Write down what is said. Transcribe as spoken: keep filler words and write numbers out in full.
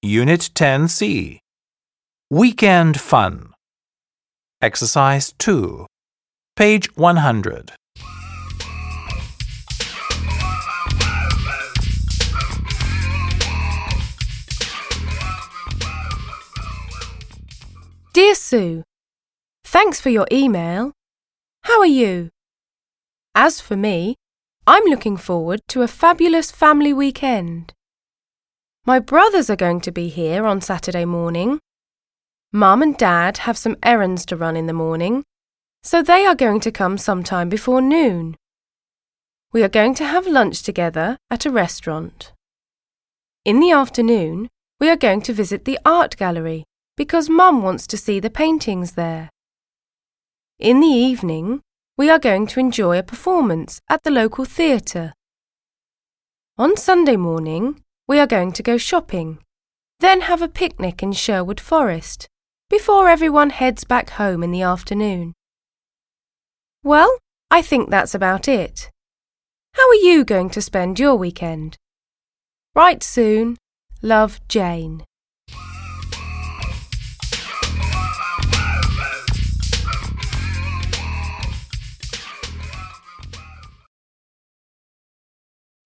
Unit ten C. Weekend Fun. Exercise two. Page one hundred. Dear Sue, thanks for your email. How are you? As for me, I'm looking forward to a fabulous family weekend. My brothers are going to be here on Saturday morning. Mum and Dad have some errands to run in the morning, so they are going to come sometime before noon. We are going to have lunch together at a restaurant. In the afternoon, we are going to visit the art gallery because Mum wants to see the paintings there. In the evening, we are going to enjoy a performance at the local theatre. On Sunday morning, we are going to go shopping, then have a picnic in Sherwood Forest, before everyone heads back home in the afternoon. Well, I think that's about it. How are you going to spend your weekend? Write soon. Love, Jane.